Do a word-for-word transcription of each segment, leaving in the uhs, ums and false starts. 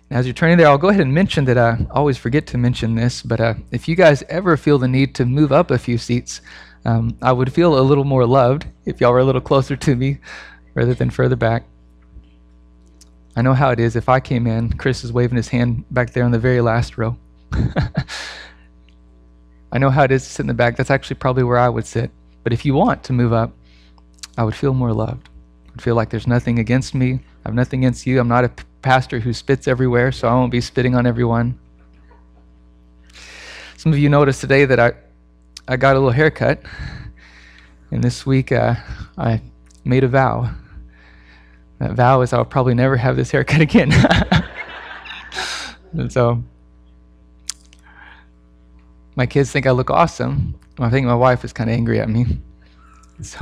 As you're turning there, I'll go ahead and mention that I always forget to mention this, but uh, if you guys ever feel the need to move up a few seats, um, I would feel a little more loved if y'all were a little closer to me rather than further back. I know how it is. If I came in, Chris is waving his hand back there on the very last row. I know how it is to sit in the back. That's actually probably where I would sit. But if you want to move up, I would feel more loved. I would feel like there's nothing against me. I have nothing against you. I'm not a p- pastor who spits everywhere, so I won't be spitting on everyone. Some of you noticed today that I, I got a little haircut. And this week uh, I made a vow. That vow is I'll probably never have this haircut again. And so my kids think I look awesome. I think my wife is kind of angry at me. So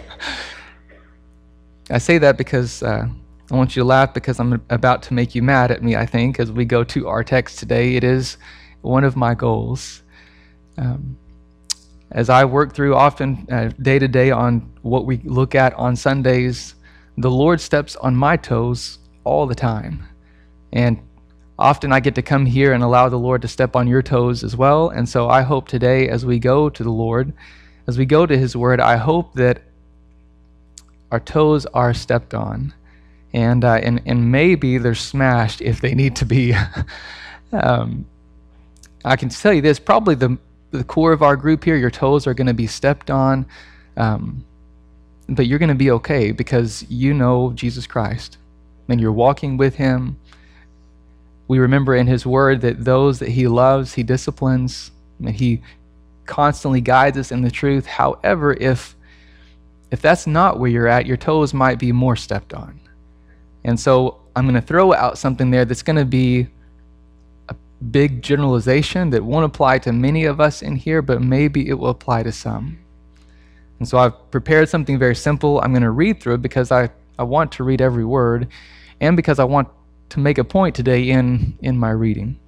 I say that because uh, I want you to laugh because I'm about to make you mad at me, I think, as we go to our text today. It is one of my goals. Um, as I work through often uh, day to day on what we look at on Sundays, the Lord steps on my toes all the time. And often I get to come here and allow the Lord to step on your toes as well. And so I hope today as we go to the Lord, as we go to his word, I hope that our toes are stepped on. And uh, and, and maybe they're smashed if they need to be. um, I can tell you this, probably the, the core of our group here, your toes are going to be stepped on. Um, but you're going to be okay because you know Jesus Christ and you're walking with him. We remember in his word that those that he loves, he disciplines, and he constantly guides us in the truth. However, if if that's not where you're at, your toes might be more stepped on. And so I'm going to throw out something there that's going to be a big generalization that won't apply to many of us in here, but maybe it will apply to some. And so I've prepared something very simple. I'm going to read through it because I, I want to read every word and because I want to make a point today in, in my reading.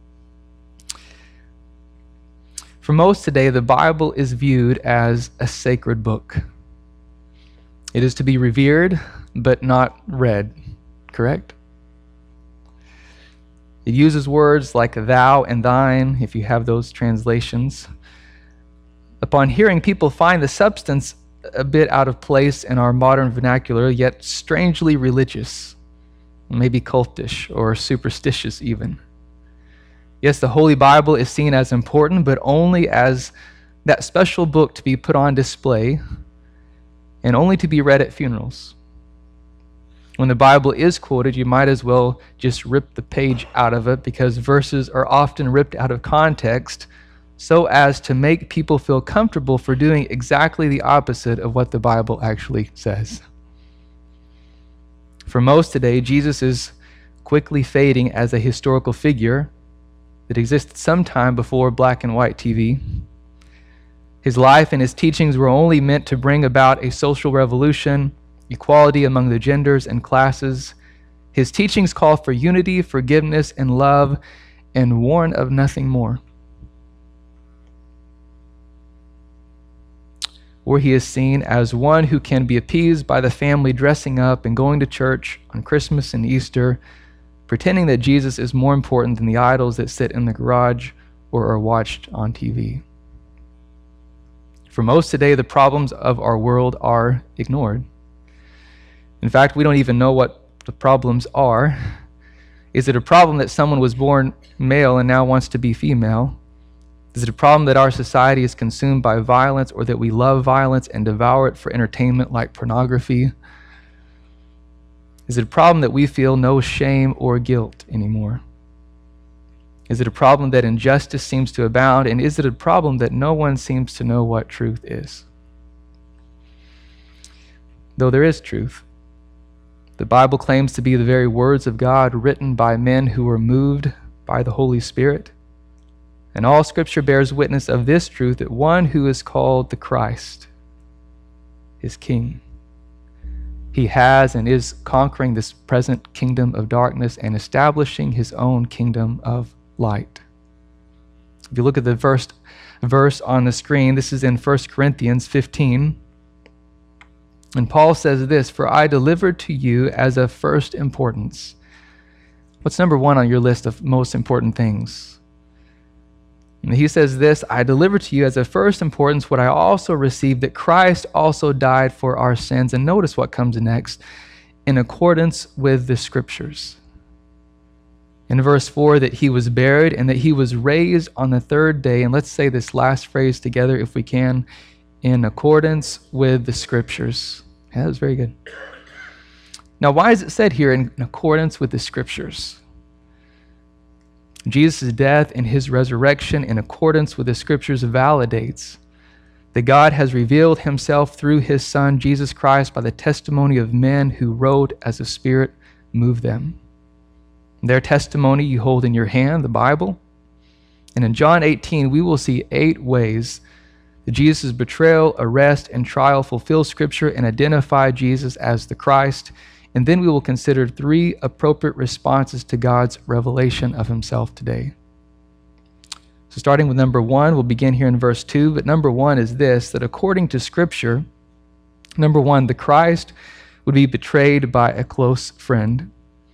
For most today, the Bible is viewed as a sacred book. It is to be revered, but not read, correct? It uses words like thou and thine, if you have those translations. Upon hearing, people find the substance a bit out of place in our modern vernacular, yet strangely religious, maybe cultish or superstitious even. Yes, the Holy Bible is seen as important, but only as that special book to be put on display and only to be read at funerals. When the Bible is quoted, you might as well just rip the page out of it because verses are often ripped out of context so as to make people feel comfortable for doing exactly the opposite of what the Bible actually says. For most today, Jesus is quickly fading as a historical figure that existed sometime before black and white T V. His life and his teachings were only meant to bring about a social revolution, equality among the genders and classes. His teachings call for unity, forgiveness, and love, and warn of nothing more. Or he is seen as one who can be appeased by the family dressing up and going to church on Christmas and Easter, pretending that Jesus is more important than the idols that sit in the garage or are watched on T V. For most today, the problems of our world are ignored. In fact, we don't even know what the problems are. Is it a problem that someone was born male and now wants to be female? Is it a problem that our society is consumed by violence or that we love violence and devour it for entertainment like pornography? Is it a problem that we feel no shame or guilt anymore? Is it a problem that injustice seems to abound? And is it a problem that no one seems to know what truth is? Though there is truth, the Bible claims to be the very words of God written by men who were moved by the Holy Spirit. And all Scripture bears witness of this truth, that one who is called the Christ is King. He has and is conquering this present kingdom of darkness and establishing his own kingdom of light. If you look at the first verse on the screen, this is in First Corinthians fifteen. And Paul says this, "For I delivered to you as of first importance What's number one on your list of most important things? And he says this, I deliver to you as of first importance what I also received, that Christ also died for our sins. And notice what comes next, in accordance with the scriptures. In verse four, that he was buried and that he was raised on the third day. And let's say this last phrase together if we can, in accordance with the scriptures. Yeah, that was very good. Now, why is it said here in accordance with the scriptures? Jesus' death and his resurrection in accordance with the scriptures validates that God has revealed himself through his Son, Jesus Christ, by the testimony of men who wrote as the Spirit moved them. Their testimony you hold in your hand, the Bible. And in John eighteen, we will see eight ways that Jesus' betrayal, arrest, and trial fulfill Scripture and identify Jesus as the Christ. And then we will consider three appropriate responses to God's revelation of himself today. So starting with number one, we'll begin here in verse two. But number one is this, that according to Scripture, number one, the Christ would be betrayed by a close friend.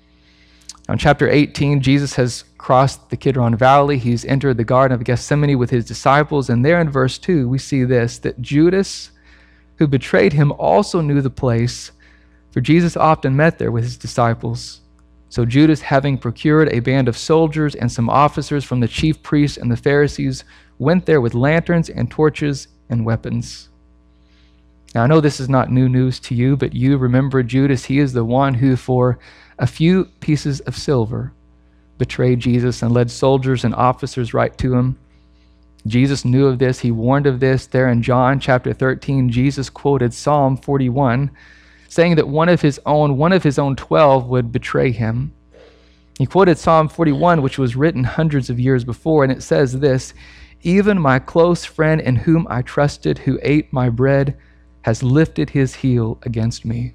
Now in chapter eighteen, Jesus has crossed the Kidron Valley. He's entered the Garden of Gethsemane with his disciples. And there in verse two, we see this, that Judas, who betrayed him, also knew the place, for Jesus often met there with his disciples. So Judas, having procured a band of soldiers and some officers from the chief priests and the Pharisees, went there with lanterns and torches and weapons. Now I know this is not new news to you, but you remember Judas. He is the one who, for a few pieces of silver, betrayed Jesus and led soldiers and officers right to him. Jesus knew of this. He warned of this. There in John chapter thirteen, Jesus quoted Psalm forty-one, saying that one of his own, one of his own twelve would betray him. He quoted Psalm forty-one, which was written hundreds of years before, and it says this, even my close friend in whom I trusted, who ate my bread, has lifted his heel against me.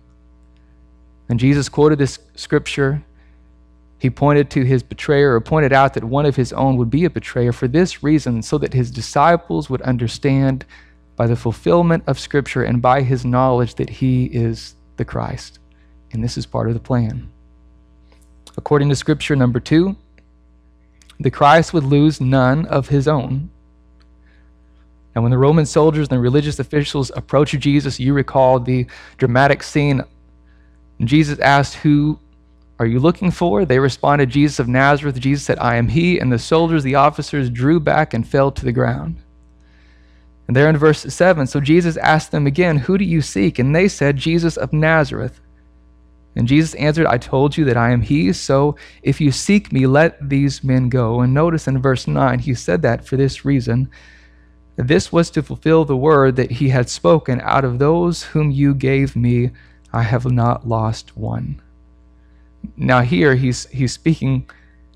And Jesus quoted this scripture. He pointed to his betrayer, or pointed out that one of his own would be a betrayer for this reason, so that his disciples would understand by the fulfillment of Scripture and by his knowledge that he is the Christ. And this is part of the plan. According to Scripture, number two, the Christ would lose none of his own. And when the Roman soldiers and the religious officials approached Jesus, you recall the dramatic scene. Jesus asked, who are you looking for? They responded, Jesus of Nazareth. Jesus said, I am he. And the soldiers, the officers, drew back and fell to the ground. And there in verse seven, so Jesus asked them again, who do you seek? And they said, Jesus of Nazareth. And Jesus answered, I told you that I am he. So if you seek me, let these men go. And notice in verse nine, he said that for this reason. This was to fulfill the word that he had spoken, out of those whom you gave me, I have not lost one. Now here he's he's speaking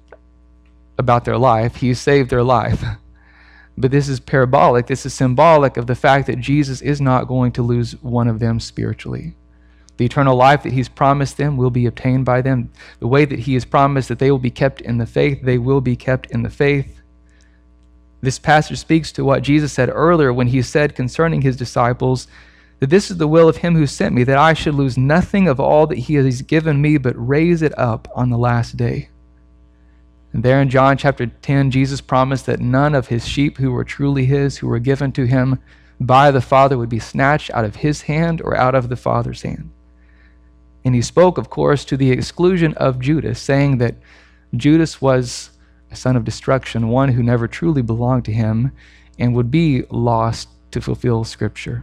about their life. He saved their life. But this is parabolic. This is symbolic of the fact that Jesus is not going to lose one of them spiritually. The eternal life that he's promised them will be obtained by them. The way that he has promised that they will be kept in the faith, they will be kept in the faith. This passage speaks to what Jesus said earlier when he said concerning his disciples, that this is the will of him who sent me, that I should lose nothing of all that he has given me, but raise it up on the last day. And there in John chapter ten, Jesus promised that none of his sheep who were truly his, who were given to him by the Father, would be snatched out of his hand or out of the Father's hand. And he spoke, of course, to the exclusion of Judas, saying that Judas was a son of destruction, one who never truly belonged to him and would be lost to fulfill Scripture.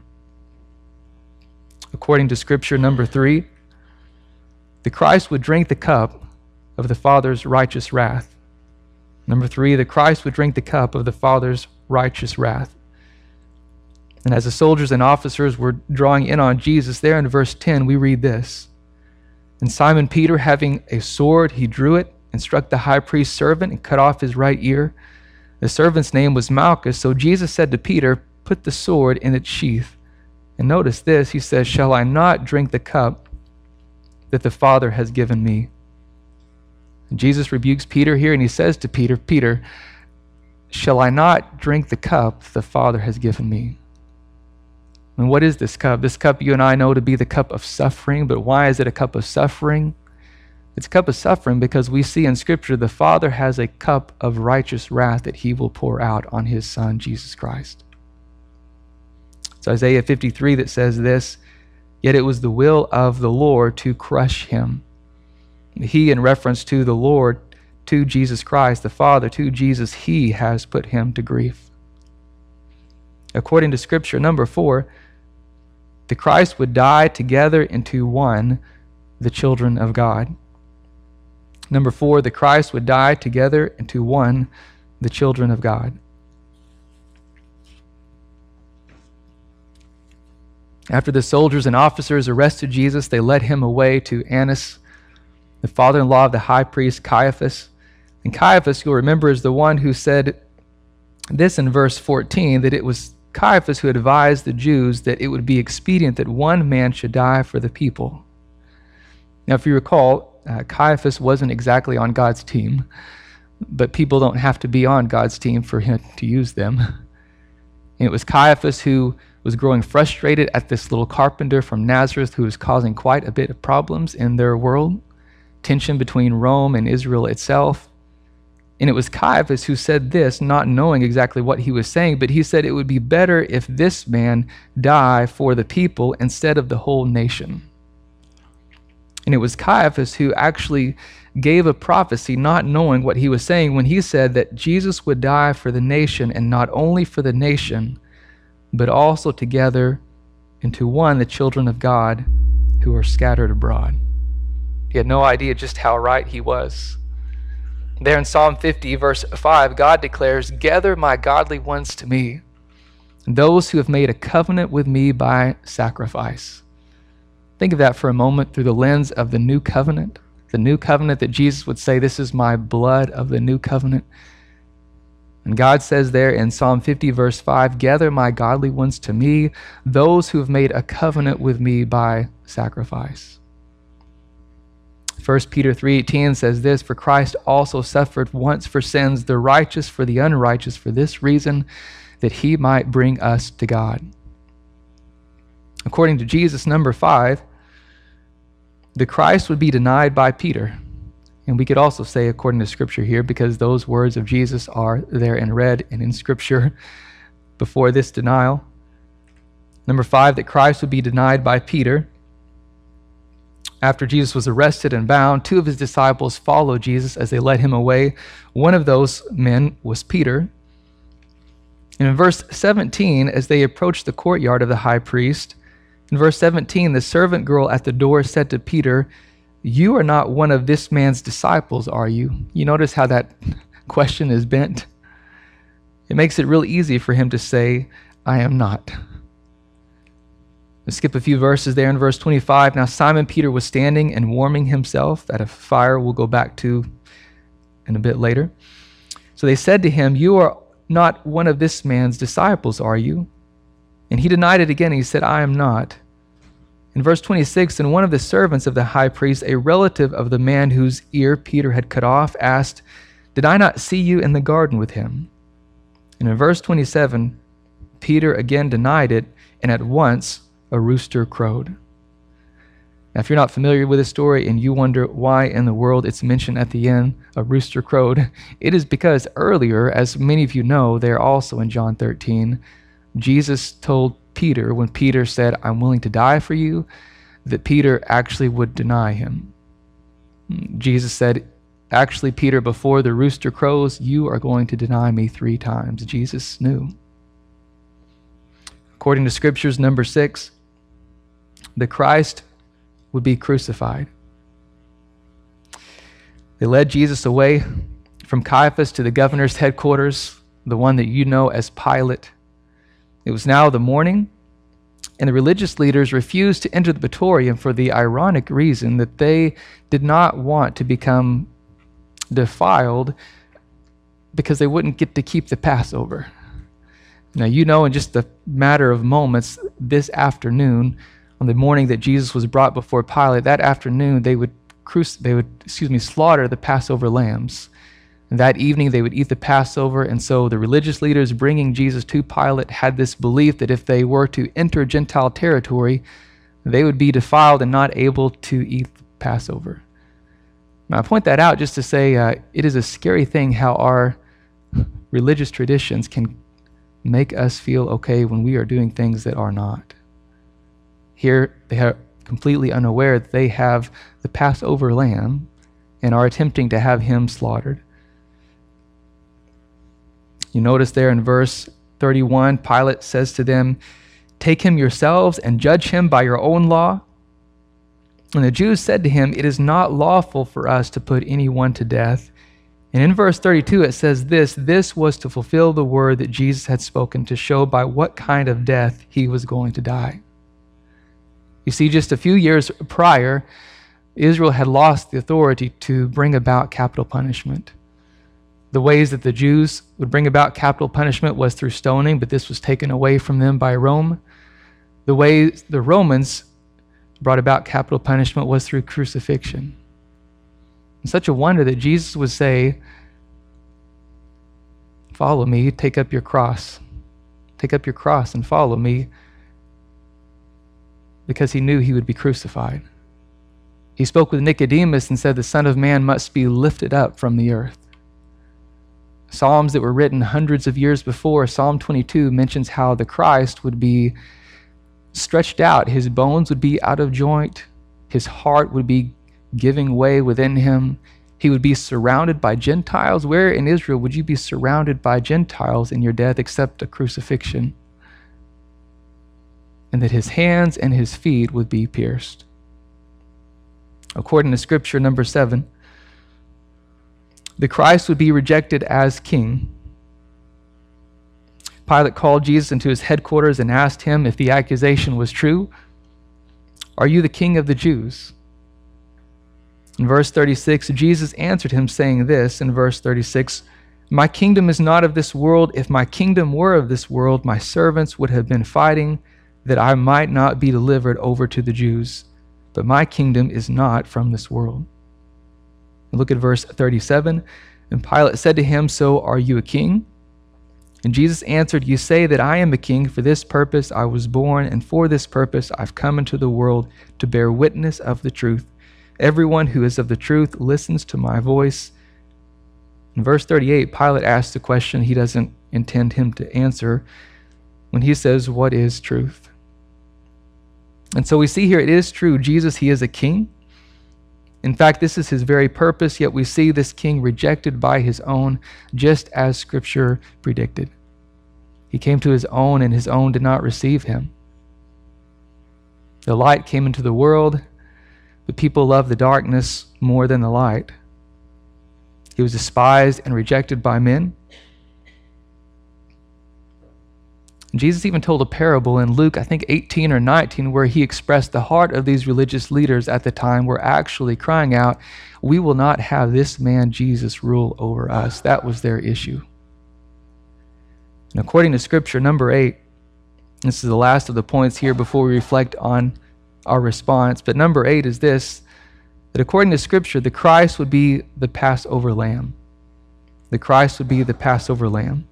According to Scripture, number three, the Christ would drink the cup of the Father's righteous wrath. Number three, the Christ would drink the cup of the Father's righteous wrath. And as the soldiers and officers were drawing in on Jesus, there in verse ten, we read this. And Simon Peter, having a sword, he drew it and struck the high priest's servant and cut off his right ear. The servant's name was Malchus. So Jesus said to Peter, put the sword in its sheath. And notice this, he says, shall I not drink the cup that the Father has given me? And Jesus rebukes Peter here, and he says to Peter, Peter, shall I not drink the cup the Father has given me? And what is this cup? This cup you and I know to be the cup of suffering, but why is it a cup of suffering? It's a cup of suffering because we see in Scripture the Father has a cup of righteous wrath that he will pour out on his Son, Jesus Christ. It's Isaiah fifty-three that says this, "Yet it was the will of the Lord to crush him." He, in reference to the Lord, to Jesus Christ, the Father, to Jesus, he has put him to grief. According to Scripture, number four, the Christ would die together into one, the children of God. Number four, the Christ would die together into one, the children of God. After the soldiers and officers arrested Jesus, they led him away to Annas, the father-in-law of the high priest Caiaphas. And Caiaphas, you'll remember, is the one who said this in verse fourteen, that it was Caiaphas who advised the Jews that it would be expedient that one man should die for the people. Now, if you recall, uh, Caiaphas wasn't exactly on God's team, but people don't have to be on God's team for him to use them. And it was Caiaphas who was growing frustrated at this little carpenter from Nazareth who was causing quite a bit of problems in their world, tension between Rome and Israel itself. And it was Caiaphas who said this, not knowing exactly what he was saying, but he said it would be better if this man die for the people instead of the whole nation. And it was Caiaphas who actually gave a prophecy, not knowing what he was saying, when he said that Jesus would die for the nation, and not only for the nation, but also together into one, the children of God who are scattered abroad. He had no idea just how right he was. There in Psalm fifty, verse five, God declares, "Gather my godly ones to me, those who have made a covenant with me by sacrifice." Think of that for a moment through the lens of the new covenant, the new covenant that Jesus would say, "This is my blood of the new covenant." And God says there in Psalm fifty, verse five, "Gather my godly ones to me, those who have made a covenant with me by sacrifice." First Peter three eighteen says this, "For Christ also suffered once for sins, the righteous for the unrighteous, for this reason, that he might bring us to God." According to Jesus, number five, the Christ would be denied by Peter. And we could also say, according to Scripture here, because those words of Jesus are there in red and in Scripture before this denial. Number five, that Christ would be denied by Peter. After Jesus was arrested and bound, two of his disciples followed Jesus as they led him away. One of those men was Peter. And in verse seventeen, as they approached the courtyard of the high priest, in verse seventeen, the servant girl at the door said to Peter, "You are not one of this man's disciples, are you?" You notice how that question is bent? It makes it real easy for him to say, "I am not." Let's skip a few verses there in verse twenty-five. Now Simon Peter was standing and warming himself at a fire we'll go back to in a bit later. So they said to him, "You are not one of this man's disciples, are you?" And he denied it again. He said, "I am not." In verse twenty-six, and one of the servants of the high priest, a relative of the man whose ear Peter had cut off, asked, "Did I not see you in the garden with him?" And in verse twenty-seven, Peter again denied it, and at once a rooster crowed. Now, if you're not familiar with this story and you wonder why in the world it's mentioned at the end, a rooster crowed, it is because earlier, as many of you know, there also in John thirteen, Jesus told Peter, when Peter said, "I'm willing to die for you," that Peter actually would deny him. Jesus said, "Actually, Peter, before the rooster crows, you are going to deny me three times." Jesus knew. According to Scriptures, number six, the Christ would be crucified. They led Jesus away from Caiaphas to the governor's headquarters, the one that you know as Pilate. It was now the morning, and the religious leaders refused to enter the praetorium for the ironic reason that they did not want to become defiled because they wouldn't get to keep the Passover. Now, you know, in just a matter of moments, this afternoon, on the morning that Jesus was brought before Pilate, that afternoon they would cruci- they would, excuse me, slaughter the Passover lambs. And that evening they would eat the Passover, and so the religious leaders bringing Jesus to Pilate had this belief that if they were to enter Gentile territory, they would be defiled and not able to eat Passover. And I point that out just to say uh, it is a scary thing how our religious traditions can make us feel okay when we are doing things that are not. Here, they are completely unaware that they have the Passover lamb and are attempting to have him slaughtered. You notice there in verse thirty-one, Pilate says to them, "Take him yourselves and judge him by your own law." And the Jews said to him, "It is not lawful for us to put anyone to death." And in verse thirty-two, it says this, "This was to fulfill the word that Jesus had spoken, to show by what kind of death he was going to die." You see, just a few years prior, Israel had lost the authority to bring about capital punishment. The ways that the Jews would bring about capital punishment was through stoning, but this was taken away from them by Rome. The way the Romans brought about capital punishment was through crucifixion. It's such a wonder that Jesus would say, "Follow me, take up your cross. Take up your cross and follow me," because he knew he would be crucified. He spoke with Nicodemus and said, "The Son of Man must be lifted up from the earth." Psalms that were written hundreds of years before, Psalm twenty-two mentions how the Christ would be stretched out. His bones would be out of joint. His heart would be giving way within him. He would be surrounded by Gentiles. Where in Israel would you be surrounded by Gentiles in your death except a crucifixion? And that his hands and his feet would be pierced. According to Scripture, number seven, the Christ would be rejected as king. Pilate called Jesus into his headquarters and asked him if the accusation was true. "Are you the king of the Jews?" In verse thirty-six, Jesus answered him saying this in verse thirty-six, "My kingdom is not of this world. If my kingdom were of this world, my servants would have been fighting that I might not be delivered over to the Jews. But my kingdom is not from this world." And look at verse thirty-seven. And Pilate said to him, "So are you a king?" And Jesus answered, "You say that I am a king. For this purpose I was born, and for this purpose I've come into the world, to bear witness of the truth. Everyone who is of the truth listens to my voice." In verse thirty-eight, Pilate asks a question he doesn't intend him to answer when he says, "What is truth?" And so we see here it is true. Jesus, he is a king. In fact, this is his very purpose, yet we see this king rejected by his own, just as Scripture predicted. He came to his own, and his own did not receive him. The light came into the world, but people loved the darkness more than the light. He was despised and rejected by men. Jesus even told a parable in Luke, I think eighteen or nineteen, where he expressed the heart of these religious leaders at the time were actually crying out, "We will not have this man Jesus rule over us." That was their issue. And according to Scripture, number eight, this is the last of the points here before we reflect on our response, but number eight is this, that according to Scripture, the Christ would be the Passover lamb. The Christ would be the Passover lamb.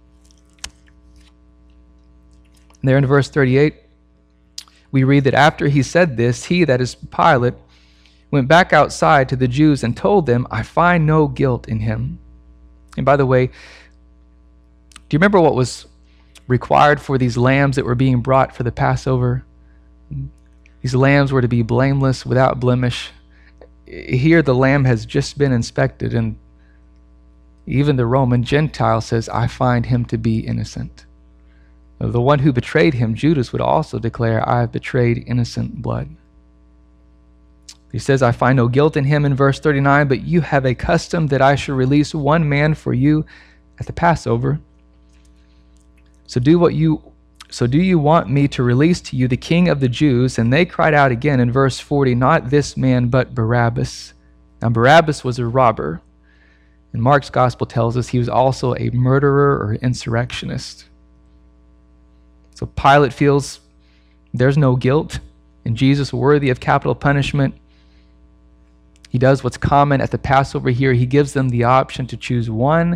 There in verse thirty-eight, we read that after he said this, he, that is Pilate, went back outside to the Jews and told them, "I find no guilt in him." And by the way, do you remember what was required for these lambs that were being brought for the Passover? These lambs were to be blameless, without blemish. Here the lamb has just been inspected, and even the Roman Gentile says, "I find him to be innocent." The one who betrayed him, Judas, would also declare, "I have betrayed innocent blood." He says, "I find no guilt in him" in verse thirty-nine, "but you have a custom that I should release one man for you at the Passover. So do what you so do you want me to release to you the king of the Jews?" And they cried out again in verse forty, "Not this man, but Barabbas." Now Barabbas was a robber, and Mark's gospel tells us he was also a murderer or insurrectionist. So Pilate feels there's no guilt, and Jesus worthy of capital punishment. He does what's common at the Passover here. He gives them the option to choose one.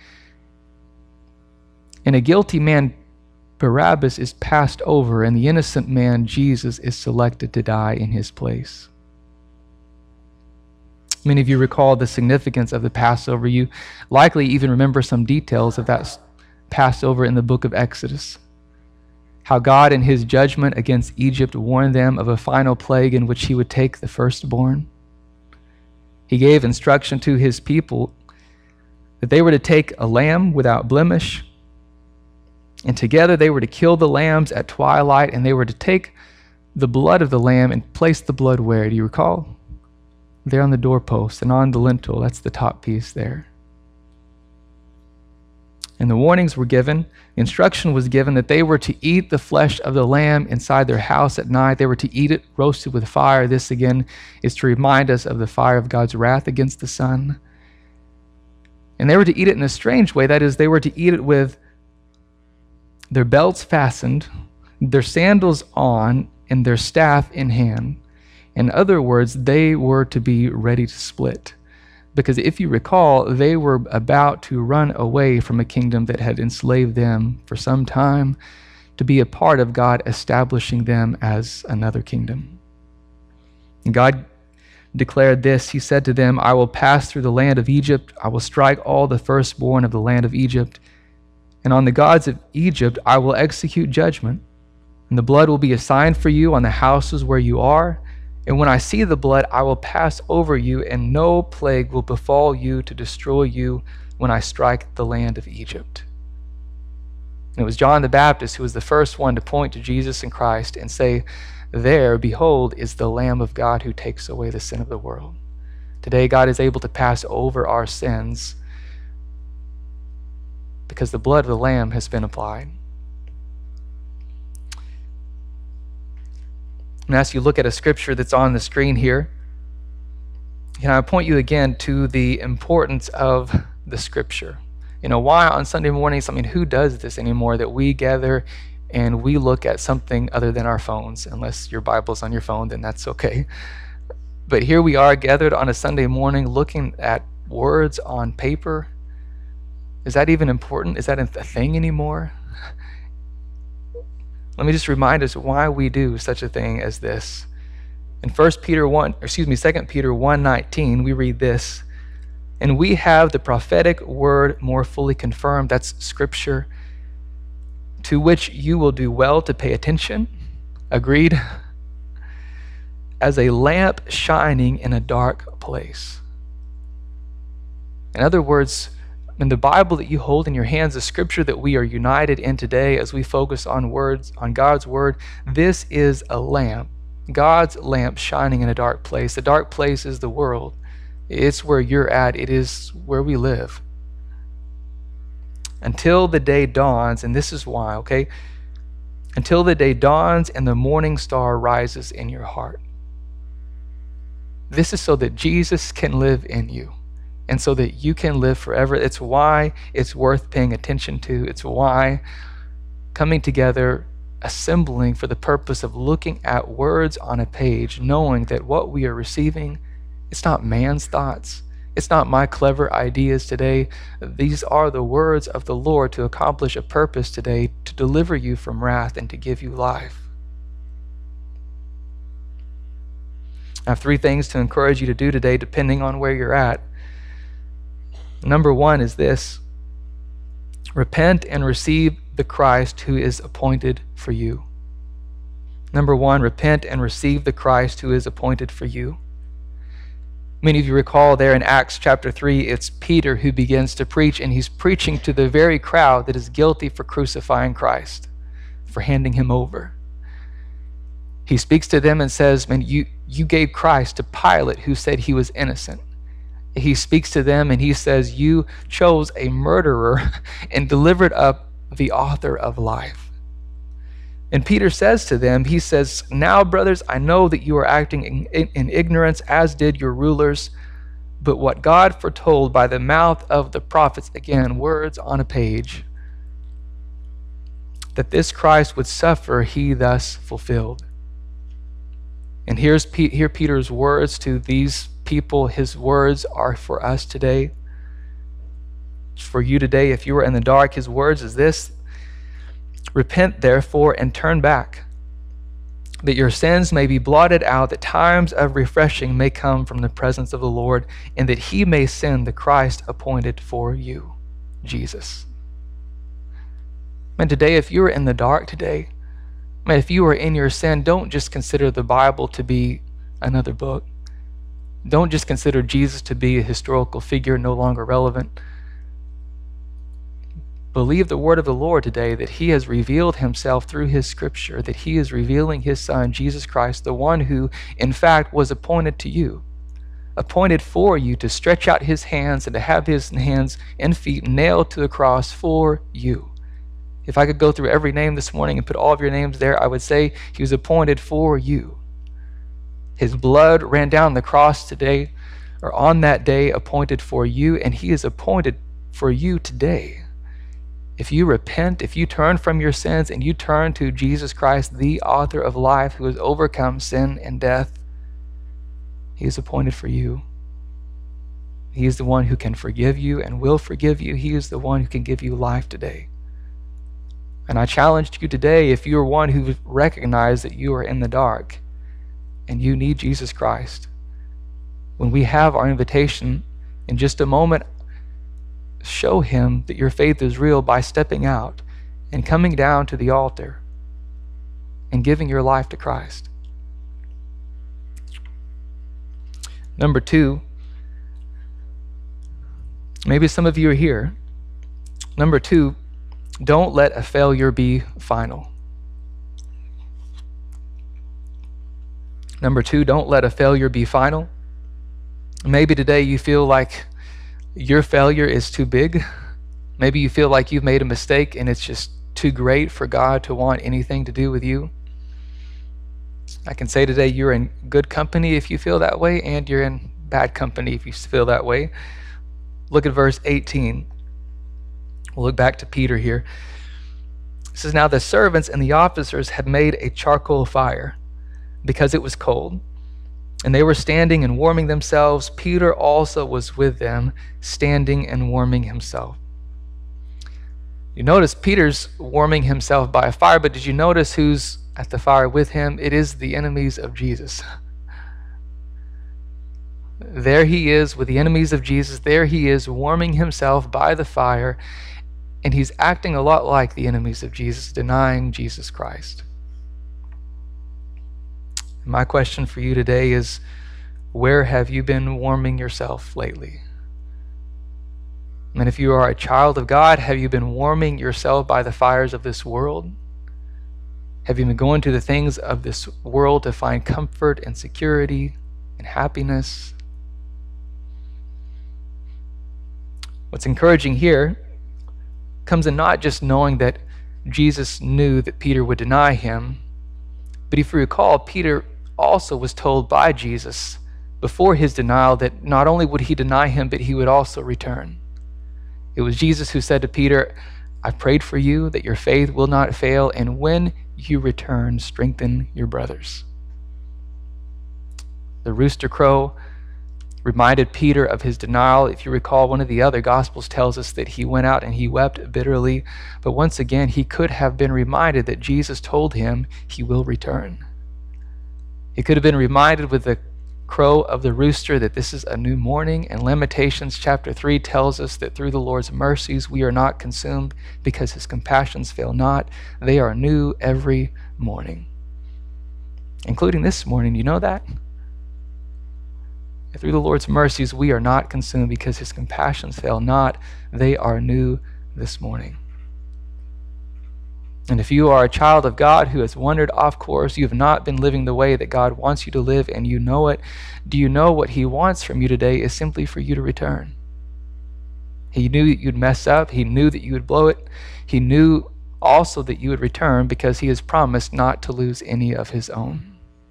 And a guilty man, Barabbas, is passed over, and the innocent man, Jesus, is selected to die in his place. Many of you recall the significance of the Passover. You likely even remember some details of that Passover in the book of Exodus. How God in his judgment against Egypt warned them of a final plague in which he would take the firstborn. He gave instruction to his people that they were to take a lamb without blemish, and together they were to kill the lambs at twilight, and they were to take the blood of the lamb and place the blood where? Do you recall? There on the doorpost and on the lintel. That's the top piece there. And the warnings were given, the instruction was given that they were to eat the flesh of the lamb inside their house at night. They were to eat it roasted with fire. This again is to remind us of the fire of God's wrath against the Son. And they were to eat it in a strange way. That is, they were to eat it with their belts fastened, their sandals on, and their staff in hand. In other words, they were to be ready to split. Because if you recall, they were about to run away from a kingdom that had enslaved them for some time to be a part of God establishing them as another kingdom. And God declared this. He said to them, I will pass through the land of Egypt. I will strike all the firstborn of the land of Egypt. And on the gods of Egypt I will execute judgment. And the blood will be a sign for you on the houses where you are. And when I see the blood, I will pass over you, and no plague will befall you to destroy you when I strike the land of Egypt. And it was John the Baptist who was the first one to point to Jesus and Christ and say, there, behold, is the Lamb of God who takes away the sin of the world. Today, God is able to pass over our sins because the blood of the Lamb has been applied. And as you look at a scripture that's on the screen here, can I point you again to the importance of the scripture? You know, why on Sunday mornings, I mean, who does this anymore, that we gather and we look at something other than our phones? Unless your Bible's on your phone, then that's okay. But here we are gathered on a Sunday morning looking at words on paper. Is that even important? Is that a thing anymore? Let me just remind us why we do such a thing as this. In First Peter one, or excuse me, Second Peter one nineteen, we read this, and we have the prophetic word more fully confirmed, that's scripture, to which you will do well to pay attention. Agreed? As a lamp shining in a dark place. In other words, in the Bible that you hold in your hands, the scripture that we are united in today as we focus on words, on God's word, this is a lamp, God's lamp shining in a dark place. The dark place is the world. It's where you're at. It is where we live. Until the day dawns, and this is why, okay? Until the day dawns and the morning star rises in your heart. This is so that Jesus can live in you. And so that you can live forever. It's why it's worth paying attention to. It's why coming together, assembling for the purpose of looking at words on a page, knowing that what we are receiving, it's not man's thoughts. It's not my clever ideas today. These are the words of the Lord to accomplish a purpose today, to deliver you from wrath and to give you life. I have three things to encourage you to do today, depending on where you're at. Number one is this: repent and receive the Christ who is appointed for you. Number one, repent and receive the Christ who is appointed for you. Many of you recall there in Acts chapter three, it's Peter who begins to preach, and he's preaching to the very crowd that is guilty for crucifying Christ, for handing him over. He speaks to them and says, man, you, you gave Christ to Pilate, who said he was innocent. He speaks to them and he says, you chose a murderer and delivered up the author of life. And Peter says to them, he says, now, brothers, I know that you are acting in, in, in ignorance, as did your rulers, but what God foretold by the mouth of the prophets, again, words on a page, that this Christ would suffer, he thus fulfilled. And here's P- here Peter's words to these people. His words are for us today. For you today, if you are in the dark, his words is this: repent therefore and turn back, that your sins may be blotted out, that times of refreshing may come from the presence of the Lord, and that he may send the Christ appointed for you, Jesus. And today, if you're in the dark today, man, if you are in your sin, don't just consider the Bible to be another book. Don't just consider Jesus to be a historical figure no longer relevant. Believe the word of the Lord today, that he has revealed himself through his scripture, that he is revealing his son, Jesus Christ, the one who, in fact, was appointed to you, appointed for you to stretch out his hands and to have his hands and feet nailed to the cross for you. If I could go through every name this morning and put all of your names there, I would say he was appointed for you. His blood ran down the cross today, or on that day, appointed for you, and he is appointed for you today. If you repent, if you turn from your sins and you turn to Jesus Christ, the author of life, who has overcome sin and death, he is appointed for you. He is the one who can forgive you and will forgive you. He is the one who can give you life today. And I challenge you today, if you are one who recognizes that you are in the dark and you need Jesus Christ, when we have our invitation in just a moment, show him that your faith is real by stepping out and coming down to the altar and giving your life to Christ. Number two, maybe some of you are here. Number two, don't let a failure be final. Number two, don't let a failure be final. Maybe today you feel like your failure is too big. Maybe you feel like you've made a mistake and it's just too great for God to want anything to do with you. I can say today you're in good company if you feel that way, and you're in bad company if you feel that way. Look at verse eighteen. We'll look back to Peter here. It says, now the servants and the officers had made a charcoal fire because it was cold, and they were standing and warming themselves. Peter also was with them, standing and warming himself. You notice Peter's warming himself by a fire, but did you notice who's at the fire with him? It is the enemies of Jesus. There he is with the enemies of Jesus. There he is warming himself by the fire, and he's acting a lot like the enemies of Jesus, denying Jesus Christ. My question for you today is, where have you been warming yourself lately? And if you are a child of God, have you been warming yourself by the fires of this world? Have you been going to the things of this world to find comfort and security and happiness? What's encouraging here comes in not just knowing that Jesus knew that Peter would deny him, but if you recall, Peter also was told by Jesus before his denial that not only would he deny him, but he would also return. It was Jesus who said to Peter, I prayed for you that your faith will not fail, and when you return, strengthen your brothers. The rooster crow reminded Peter of his denial. If you recall, one of the other Gospels tells us that he went out and he wept bitterly. But once again, he could have been reminded that Jesus told him he will return. He could have been reminded with the crow of the rooster that this is a new morning. And Lamentations chapter three tells us that through the Lord's mercies we are not consumed, because his compassions fail not. They are new every morning, including this morning. You know that? Through the Lord's mercies, we are not consumed, because his compassions fail not. They are new this morning. And if you are a child of God who has wandered off course, you have not been living the way that God wants you to live, and you know it, do you know what he wants from you today is simply for you to return? He knew that you'd mess up. He knew that you would blow it. He knew also that you would return, because he has promised not to lose any of his own.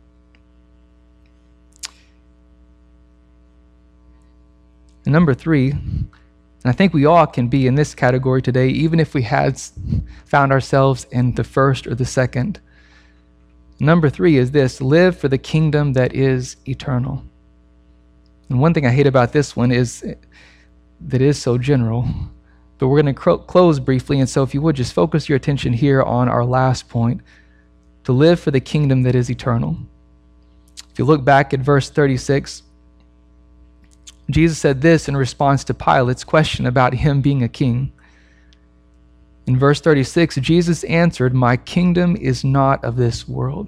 And number three, and I think we all can be in this category today, even if we had found ourselves in the first or the second. Number three is this: live for the kingdom that is eternal. And one thing I hate about this one is that it is so general, but we're going to cl- close briefly. And so if you would just focus your attention here on our last point, to live for the kingdom that is eternal. If you look back at verse thirty-six, Jesus said this in response to Pilate's question about him being a king. In verse thirty-six, Jesus answered, "My kingdom is not of this world."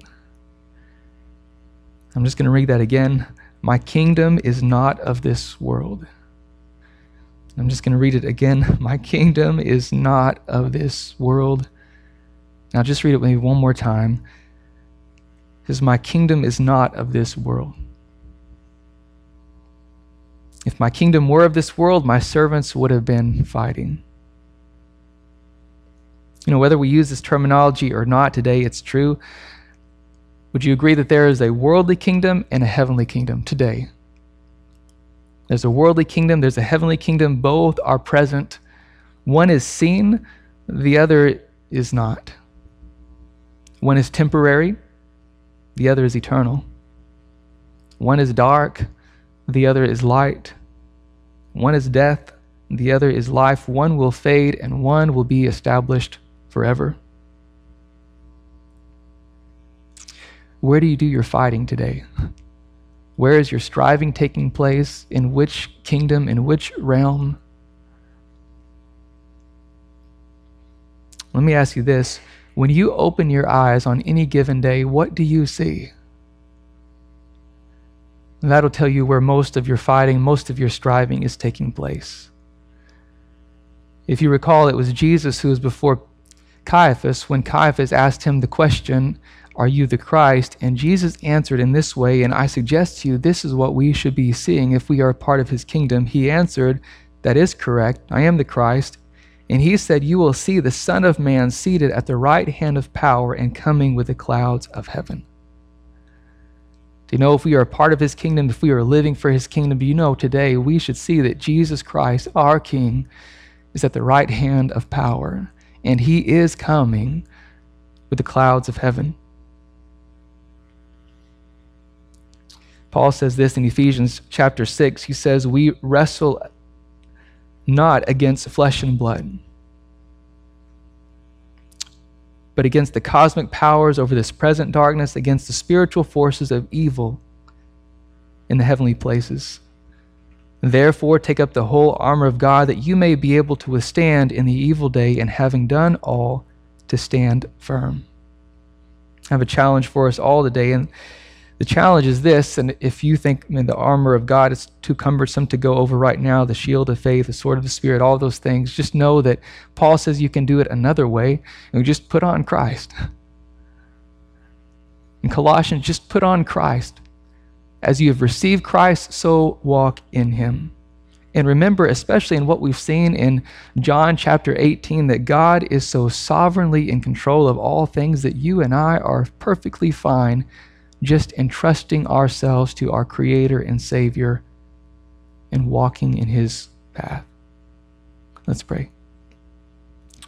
I'm just going to read that again. My kingdom is not of this world. I'm just going to read it again. My kingdom is not of this world. Now just read it with me one more time. It says, my kingdom is not of this world. If my kingdom were of this world, my servants would have been fighting. You know, whether we use this terminology or not today, it's true. Would you agree that there is a worldly kingdom and a heavenly kingdom today? There's a worldly kingdom, there's a heavenly kingdom. Both are present. One is seen, the other is not. One is temporary, the other is eternal. One is dark, the other is light. One is death, the other is life. One will fade and one will be established forever. Where do you do your fighting today? Where is your striving taking place? In which kingdom? In which realm? Let me ask you this. When you open your eyes on any given day, what do you see? That'll tell you where most of your fighting, most of your striving is taking place. If you recall, it was Jesus who was before Caiaphas when Caiaphas asked him the question, "Are you the Christ?" And Jesus answered in this way, and I suggest to you this is what we should be seeing if we are a part of his kingdom. He answered, "That is correct. I am the Christ." And he said, "You will see the Son of Man seated at the right hand of power and coming with the clouds of heaven." Do you know, if we are a part of his kingdom, if we are living for his kingdom, do you know today we should see that Jesus Christ, our King, is at the right hand of power, and he is coming with the clouds of heaven. Paul says this in Ephesians chapter six. He says, we wrestle not against flesh and blood, but against the cosmic powers over this present darkness, against the spiritual forces of evil in the heavenly places. Therefore, take up the whole armor of God, that you may be able to withstand in the evil day, and having done all, to stand firm. I have a challenge for us all today, and the challenge is this, and if you think I mean, the armor of God is too cumbersome to go over right now, the shield of faith, the sword of the Spirit, all those things, just know that Paul says you can do it another way, and we just put on Christ. In Colossians, just put on Christ. As you have received Christ, so walk in him. And remember, especially in what we've seen in John chapter eighteen, that God is so sovereignly in control of all things that you and I are perfectly fine just entrusting ourselves to our Creator and Savior and walking in his path. Let's pray.